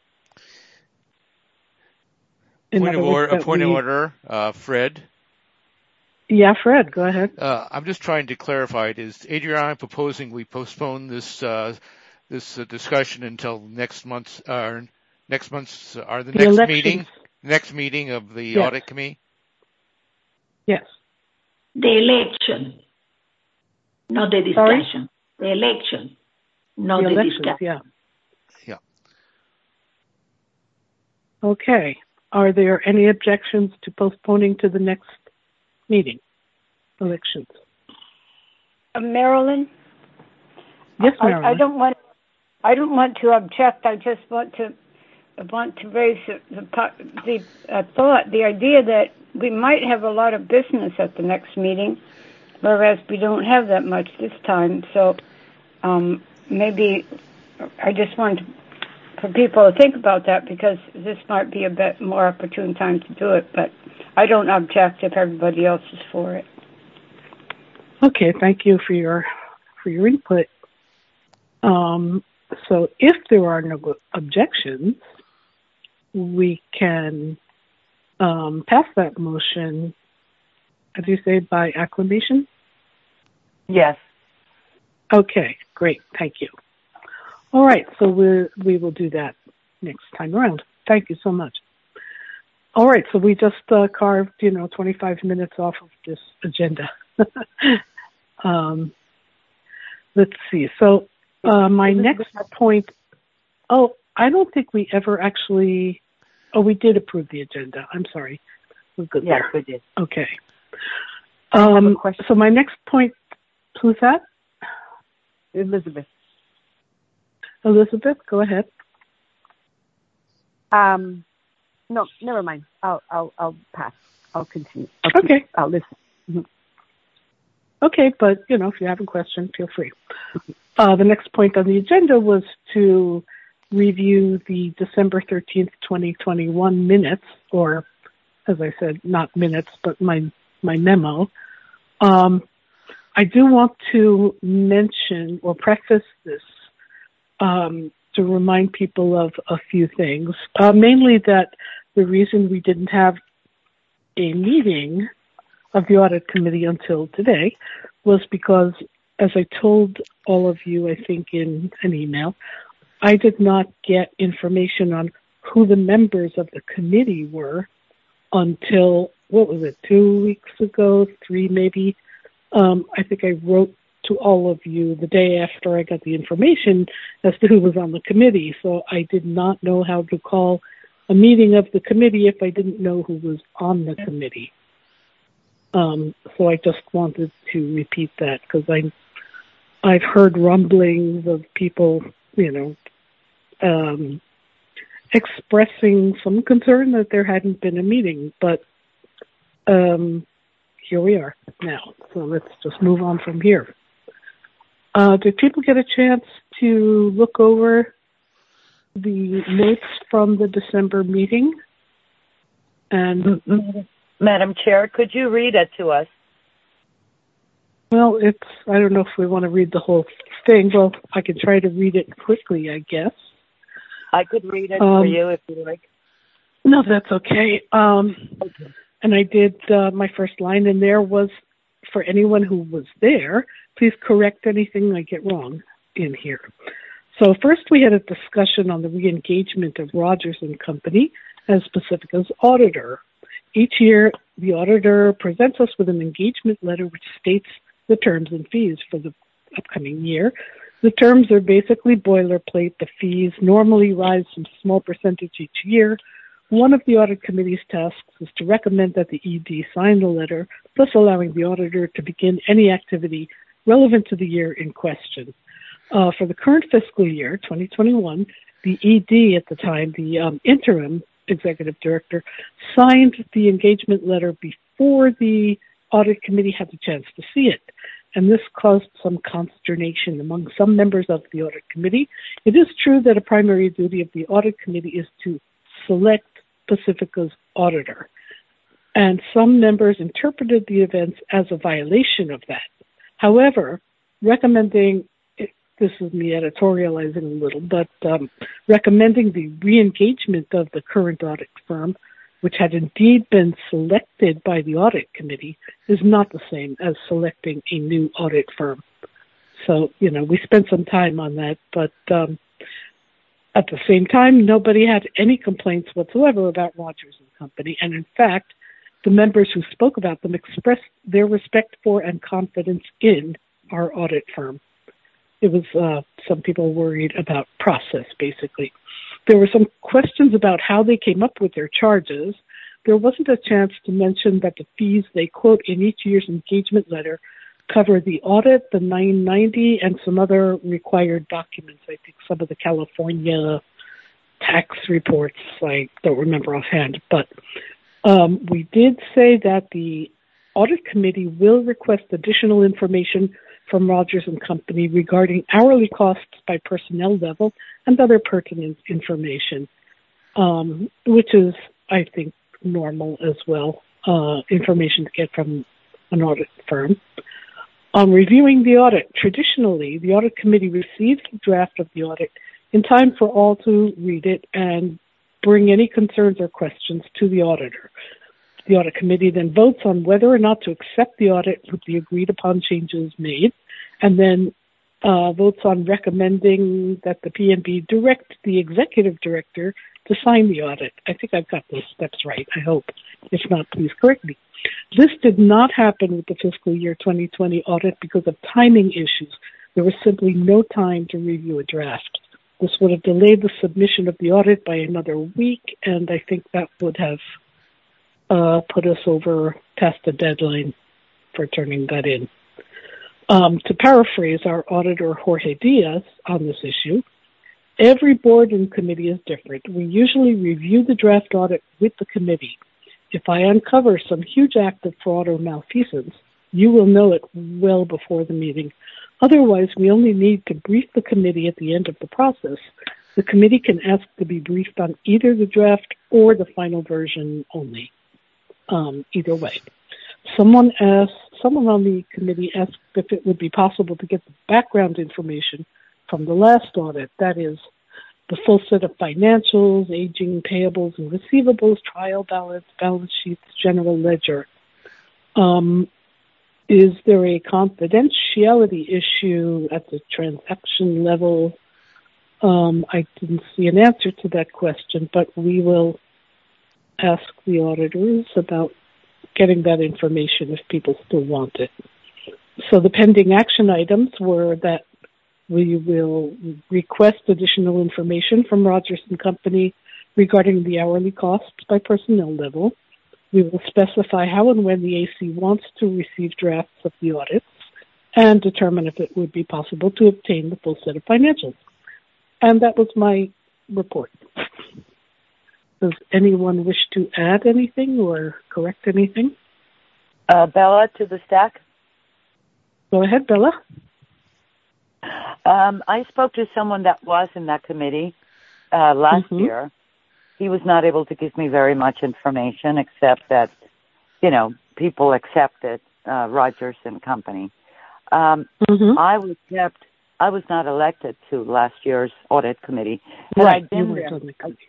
In point of order. A point we... of order. Uh, Fred. Yeah, Fred. Go ahead. Uh, I'm just trying to clarify it. Is Adriana proposing we postpone this uh, this uh, discussion until next month's uh, next month's uh, or the, the next elections. meeting? Next meeting of the yes. audit committee? Yes. The election, not the discussion. Sorry? The election, not the, the elections, discussion. Yeah. Yeah. Okay. Are there any objections to postponing to the next meeting? Elections. Uh, Marilyn? Yes, Marilyn. I, I don't want. I don't want to object. I just want to. I want to raise the the, the uh, thought, the idea that we might have a lot of business at the next meeting, whereas we don't have that much this time. So um, maybe I just want for people to think about that, because this might be a bit more opportune time to do it. But I don't object if everybody else is for it. Okay, thank you for your for your input. Um, so if there are no objections, we can um, pass that motion, how do you say, by acclamation? Yes. Okay, great. Thank you. All right, so we we will do that next time around. Thank you so much. All right, so we just uh, carved, you know, twenty-five minutes off of this agenda. um, let's see. So uh, my next point, oh, I don't think we ever actually, oh, we did approve the agenda. I'm sorry. We're good yes, there. we did. Okay. Um, so my next point, who's that? Elizabeth. Elizabeth, go ahead. Um, no, never mind. I'll, I'll, I'll pass. I'll continue. I'll okay. Keep, I'll listen. Mm-hmm. Okay, but, you know, if you have a question, feel free. Uh, the next point on the agenda was to review the December thirteenth, twenty twenty-one minutes, or, as I said, not minutes, but my, my memo. Um, I do want to mention or preface this um, to remind people of a few things, uh, mainly that the reason we didn't have a meeting of the audit committee until today was because, as I told all of you, I think in an email, I did not get information on who the members of the committee were until, what was it, two weeks ago, three maybe. Um, I think I wrote to all of you the day after I got the information as to who was on the committee, so I did not know how to call a meeting of the committee if I didn't know who was on the committee. Um, so I just wanted to repeat that because I, I've heard rumblings of people, you know, um, expressing some concern that there hadn't been a meeting, but um, here we are now. So let's just move on from here. Uh, did people get a chance to look over the notes from the December meeting? And Madam Chair, could you read it to us? Well, it's, I don't know if we want to read the whole thing. Well, I can try to read it quickly, I guess. I could read it um, for you if you like. No, that's okay. Um, okay. And I did, uh, my first line in there was, for anyone who was there, please correct anything I get wrong in here. So first we had a discussion on the re-engagement of Rogers and Company as Pacifica's auditor. Each year, the auditor presents us with an engagement letter which states the terms and fees for the upcoming year. The terms are basically boilerplate. The fees normally rise some small percentage each year. One of the audit committee's tasks is to recommend that the E D sign the letter, thus allowing the auditor to begin any activity relevant to the year in question. Uh, for the current fiscal year, twenty twenty-one, the E D at the time, the um, interim executive director, signed the engagement letter before the audit committee had the chance to see it. And this caused some consternation among some members of the audit committee. It is true that a primary duty of the audit committee is to select Pacifica's auditor. And some members interpreted the events as a violation of that. However, recommending, this is me editorializing a little, but um, recommending the re-engagement of the current audit firm, which had indeed been selected by the audit committee, is not the same as selecting a new audit firm. So, you know, we spent some time on that, but um, at the same time, nobody had any complaints whatsoever about Rogers and Company. And in fact, the members who spoke about them expressed their respect for and confidence in our audit firm. It was, uh, some people worried about process, basically. There were some questions about how they came up with their charges. There wasn't a chance to mention that the fees they quote in each year's engagement letter cover the audit, the nine ninety, and some other required documents. I think some of the California tax reports, I don't remember offhand. But um, we did say that the audit committee will request additional information from Rogers and Company regarding hourly costs by personnel level and other pertinent information, um, which is, I think, normal as well, uh, information to get from an audit firm. On reviewing the audit, traditionally, the audit committee receives the draft of the audit in time for all to read it and bring any concerns or questions to the auditor. The audit committee then votes on whether or not to accept the audit with the agreed upon changes made, and then uh, votes on recommending that the P N B direct the executive director to sign the audit. I think I've got those steps right, I hope. If not, please correct me. This did not happen with the fiscal year twenty twenty audit because of timing issues. There was simply no time to review a draft. This would have delayed the submission of the audit by another week, and I think that would have uh, put us over past the deadline for turning that in. Um, to paraphrase our auditor, Jorge Diaz, on this issue, every board and committee is different. We usually review the draft audit with the committee. If I uncover some huge act of fraud or malfeasance, you will know it well before the meeting. Otherwise, we only need to brief the committee at the end of the process. The committee can ask to be briefed on either the draft or the final version only. Um, either way. Someone asked, someone on the committee asked if it would be possible to get the background information from the last audit, that is, the full set of financials, aging, payables, and receivables, trial balance, balance sheets, general ledger. Um, is there a confidentiality issue at the transaction level? Um, I didn't see an answer to that question, but we will ask the auditors about getting that information if people still want it. so the pending action items were that we will request additional information from Rogers and Company regarding the hourly costs by personnel level. We will specify how and when the A C wants to receive drafts of the audits and determine if it would be possible to obtain the full set of financials. And that was my report. Does anyone wish to add anything or correct anything? Uh, Bella, to the stack. Go ahead, Bella. Um, I spoke to someone that was in that committee uh, last mm-hmm. year. He was not able to give me very much information except that, you know, people accepted uh, Rogers and Company. Um, mm-hmm. I was kept. I was not elected to last year's audit committee. Had right, I you been were there, on the committee.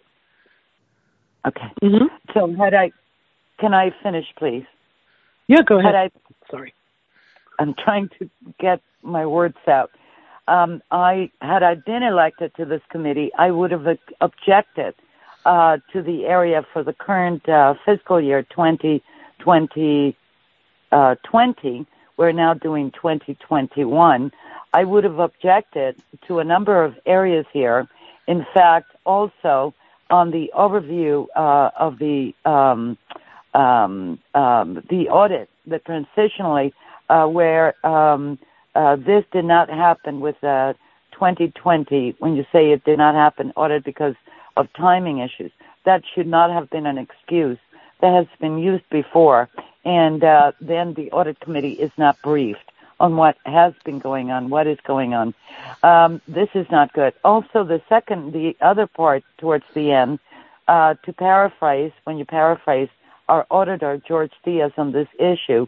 Okay. Mm-hmm. So had I, can I finish, please? Yeah, go ahead. Had I, Sorry. I'm trying to get my words out. Um, I had I been elected to this committee, I would have objected uh, to the area for the current uh, fiscal year twenty twenty. Uh, twenty. We're now doing twenty twenty-one. I would have objected to a number of areas here. In fact, also on the overview uh, of the um, um, um, the audit, the transitionally, uh, where um, uh, this did not happen with uh, twenty twenty. When you say it did not happen, audit because of timing issues, that should not have been an excuse. That has been used before, and uh, then the audit committee is not briefed on what has been going on, what is going on. Um, this is not good. Also, the second, the other part towards the end, uh, to paraphrase, when you paraphrase our auditor, George Diaz, on this issue,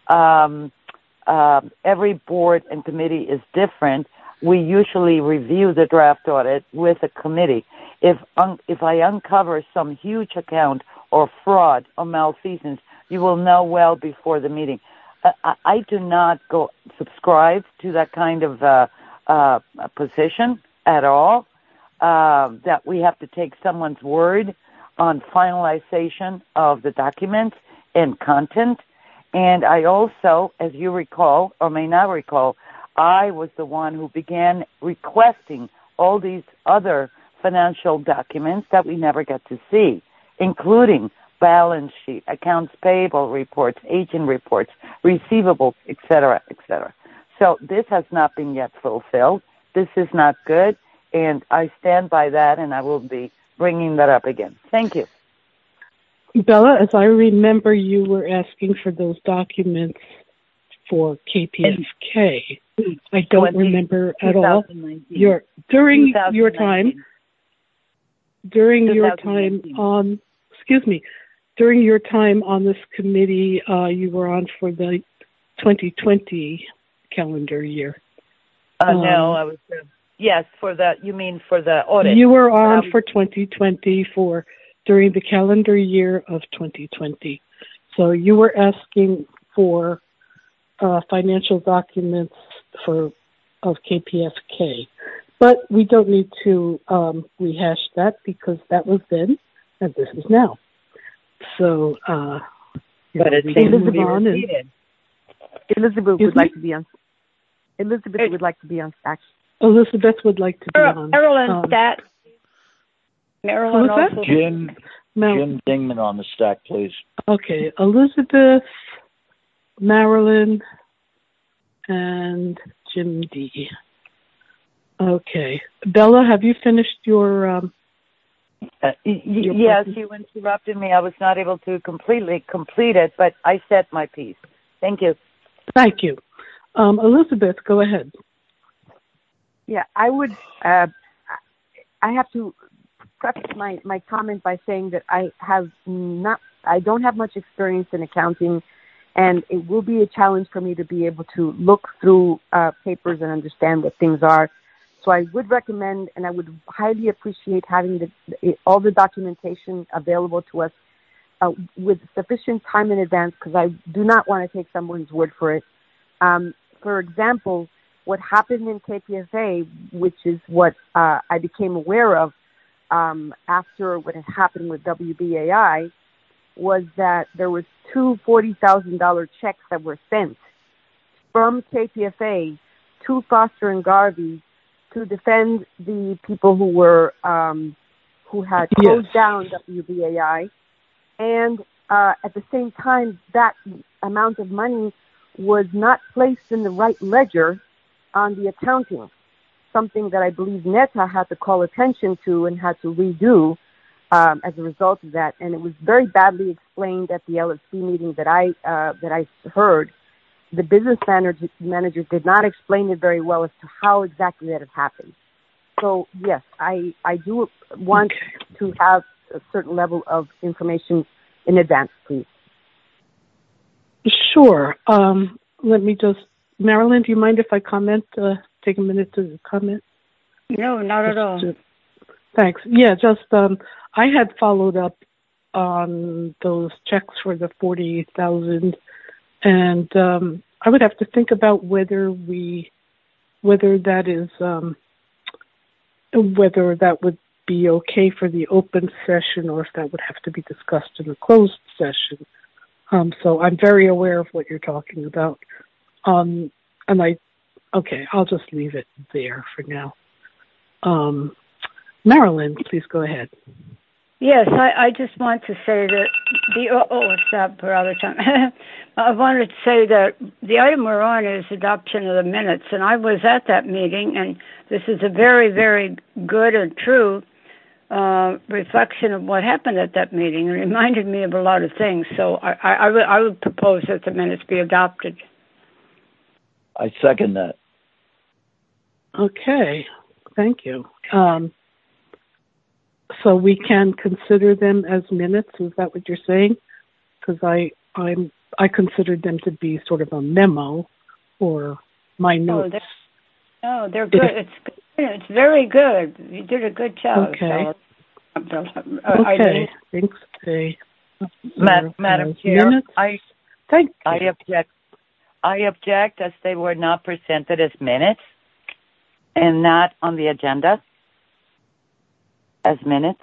um, uh, every board and committee is different. We usually review the draft audit with a committee. If un- if I uncover some huge account or fraud or malfeasance, you will know well before the meeting. Uh, I, I do not go subscribe to that kind of uh, uh, position at all, uh, that we have to take someone's word on finalization of the documents and content. And I also, as you recall, or may not recall, I was the one who began requesting all these other financial documents that we never get to see, including balance sheet, accounts payable reports, agent reports, receivables, et cetera, et cetera. So this has not been yet fulfilled. This is not good, and I stand by that, and I will be bringing that up again. Thank you. Bella, as I remember, you were asking for those documents for K P F K. I don't remember at all. Your during your time, during your time on, excuse me, during your time on this committee, uh, you were on for the twenty twenty calendar year. Uh, um, no, I was. Uh, yes, for the. You mean for the audit? You were on um, for twenty twenty for during the calendar year of twenty twenty. So you were asking for uh, financial documents for of K P F K, but we don't need to um, rehash that because that was then and this is now. So, uh, but it's Elizabeth, and, Elizabeth would like to be on. Elizabeth hey. would like to be on stack. Elizabeth would like to be Mar- on. Marilyn, um, that. Marilyn also. Jim, Mar- Jim Dingman on the stack, please. Okay, Elizabeth, Marilyn, and Jim D. Okay, Bella, have you finished your? Um, Uh, y- yes, you interrupted me. I was not able to completely complete it, but I said my piece. Thank you. Thank you. Um, Elizabeth, go ahead. Yeah, I would, uh, I have to preface my, my comment by saying that I have not, I don't have much experience in accounting, and it will be a challenge for me to be able to look through uh, papers and understand what things are. So I would recommend, and I would highly appreciate having the, the, all the documentation available to us uh, with sufficient time in advance, because I do not want to take someone's word for it. Um, for example, what happened in K P F A, which is what uh, I became aware of um, after what had happened with W B A I, was that there was two forty thousand dollars checks that were sent from K P F A to Foster and Garvey to defend the people who were um, who had closed yes. down W B A I, and uh, at the same time, that amount of money was not placed in the right ledger on the accounting, something that I believe NETA had to call attention to and had to redo um, as a result of that. And it was very badly explained at the L S B meeting that I uh, that I heard. The business manager, manager did not explain it very well as to how exactly that had happened. So, yes, I, I do want okay. to have a certain level of information in advance, please. Sure. Um, let me just, Marilyn, do you mind if I comment, uh, take a minute to comment? No, not at all. Just, thanks. Yeah, just, um, I had followed up on those checks for the forty thousand, and um, I would have to think about whether we, whether that is, um, whether that would be okay for the open session or if that would have to be discussed in a closed session. Um, so I'm very aware of what you're talking about. Um, and I, okay, I'll just leave it there for now. Um, Marilyn, please go ahead. Yes, I, I just want to say that the, oh, oh it's that for other time. I wanted to say that the item we're on is adoption of the minutes, and I was at that meeting, and this is a very, very good and true uh, reflection of what happened at that meeting. It reminded me of a lot of things, so I, I, I, would, I would propose that the minutes be adopted. I second that. Okay, thank you. Um, so we can consider them as minutes, is that what you're saying? Because I, I'm, I considered them to be sort of a memo or my notes. Oh, they're, oh, they're good. It's good. It's very good. You did a good job. Okay. Uh, okay. Thanks. Okay. Ma- Madam Chair, minutes. I, Thank you. I object. I object as they were not presented as minutes and not on the agenda as minutes.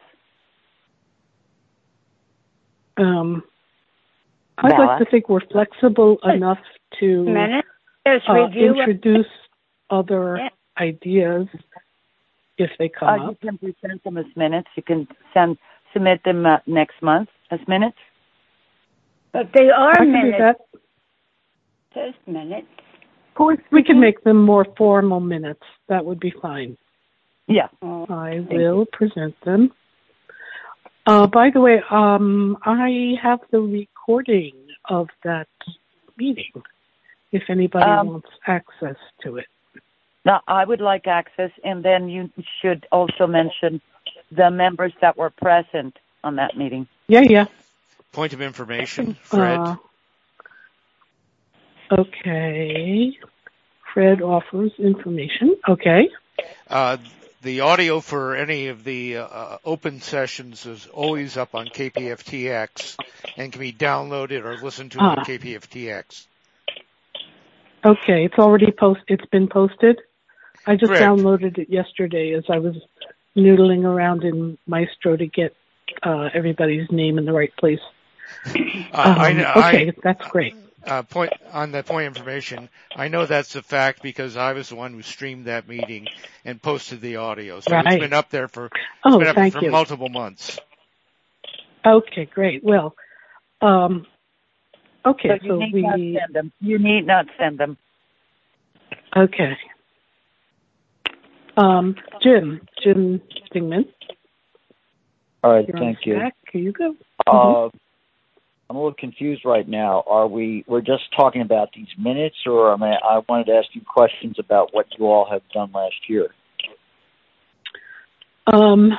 Um, I'd like to think we're flexible enough to uh, introduce other yeah. ideas if they come uh, up. You can present them as minutes. You can send submit them uh, next month as minutes. But they are I minutes. Can do that. Just minutes. We can make them more formal minutes. That would be fine. Yeah. I will present them. Uh, by the way, um, I have the recording of that meeting, if anybody um, wants access to it. Now, I would like access, and then you should also mention the members that were present on that meeting. Yeah, yeah. Point of information, Fred. Uh, okay. Fred offers information. Okay. Uh, the audio for any of the uh, open sessions is always up on K P F T X and can be downloaded or listened to ah. on K P F T X. Okay, it's already post. It's been posted. I just Correct. downloaded it yesterday as I was noodling around in Maestro to get uh, everybody's name in the right place. Uh, um, I, okay, I, that's great. Uh, point on that point of information, I know that's a fact because I was the one who streamed that meeting and posted the audio. So right. it's been up there for, it's oh, been up thank for you. multiple months. Okay, great. Well, um, okay, so, you so need we not send them. You need not send them. Okay. Um, Jim, Jim Dingman. All right, You're thank you. Back. Here you go. Uh, mm-hmm. I'm a little confused right now. Are we, we're just talking about these minutes, or I mean, I wanted to ask you questions about what you all have done last year? Um,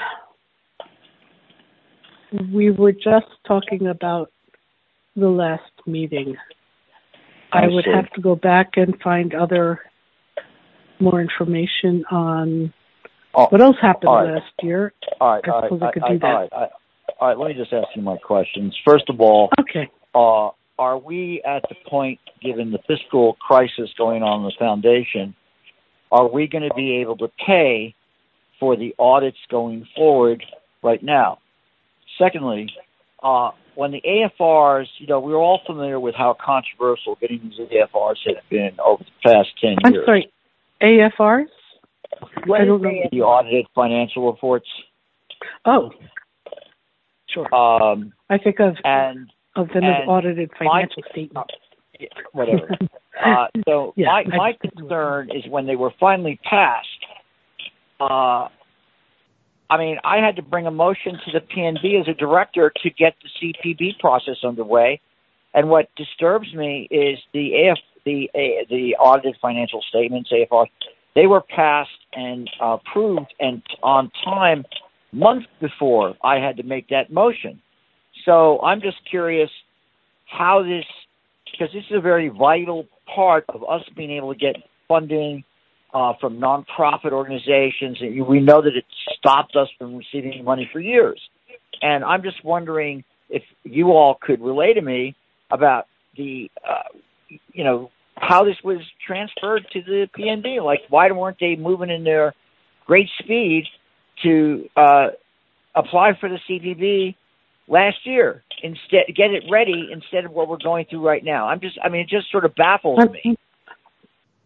we were just talking about the last meeting. I, I would have to go back and find other, more information on oh, what else happened right. last year. All right, I suppose all right, I could I, do that. All right, I, all right, let me just ask you my questions. First of all, okay. uh, are we at the point, given the fiscal crisis going on in the foundation, are we going to be able to pay for the audits going forward right now? Secondly, uh, when the A F Rs, you know, we're all familiar with how controversial getting these A F Rs have been over the past ten I'm years. sorry, A F Rs? I don't know. The audited financial reports. Oh, sure. Um, I think of and of them as audited financial my, statements. Uh, whatever. uh, so yeah, my my concern is when they were finally passed. Uh, I mean, I had to bring a motion to the P N B as a director to get the C P B process underway. And what disturbs me is the A F, the uh, the audited financial statements, A F R. They were passed and uh, approved and on time months before I had to make that motion. So I'm just curious how this, because this is a very vital part of us being able to get funding uh, from nonprofit organizations. And we know that it stopped us from receiving money for years. And I'm just wondering if you all could relay to me about the, uh, you know, how this was transferred to the P N B. Like, why weren't they moving in their great speed to uh, apply for the C P B last year, instead get it ready instead of what we're going through right now? I'm just, I mean, it just sort of baffles me.